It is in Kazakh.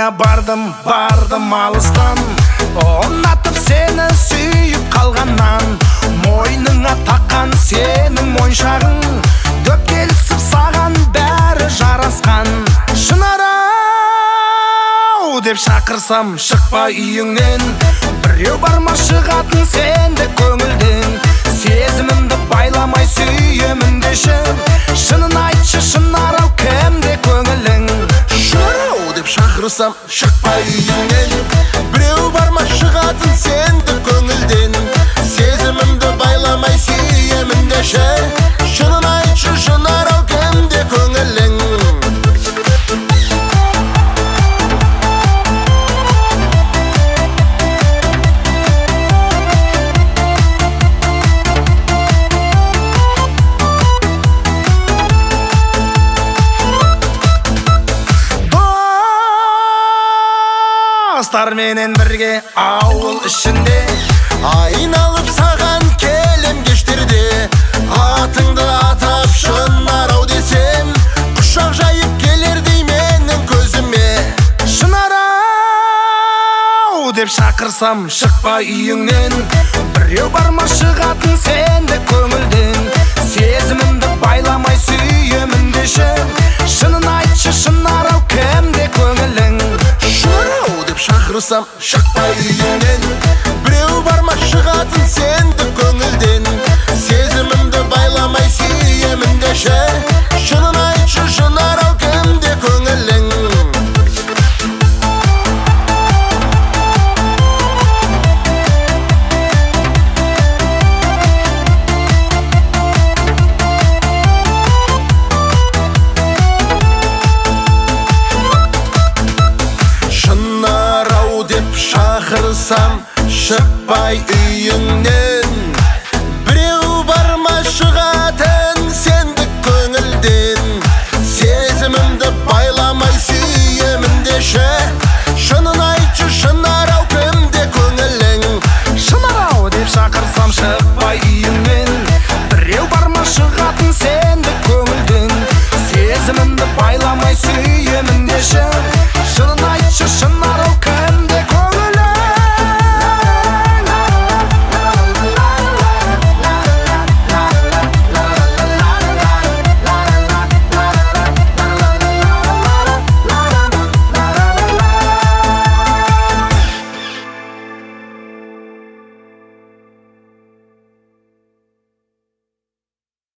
бардым алыстан, ұнатып сені сүйіп қалғаннан. Мойныңа таққан сенің моншағың, дөп келісіп саған бәрі жарасқан. Шынарау деп шақырсам шықпа үйіңнен, біреу барма шығатын сенде көңілден. Сезімімді байламай сүйемін деші, шынын айтшы Шынарау кімде көңілің. Шынарау деп шақырсам шықпа үйіңнен, біреу барма шығатын сенде көңілден. Сезімімді байламай сүйемін деші, шынын айтшы Шынарау кімде көңілің. Достарменен бірге ауыл ішінде, айналып саған келем кештерде. Атыңды атап Шынарау десем, құшақ жайып келердей менің көзіме. Шынарау деп шақырсам шықпа үйіңнен, біреу барма шығатын сенде көңілден. Сезімімді байламай сүйемін деші, шынын айтшы Шынарау кімде көңілің. Шынарау деп шақырсам шықпа үйіңнен, біреу барма шығатын сенде көңілден. Сезімімді байламай сүйемін деші, шынын айтшы Шынарау кімде көңілің. Шынарау деп шақырсам шықпай үйіңнен, біреу барма шығатын сенді көңілден. Сезімімді байламай сүйемін деші, шынын айтшы Шынарау кімде көңілің. Шынарау деп шақырсам шықпай үйіңнен, біреу барма шығатын сенде көңілден. Сезімімді байламай сүйемін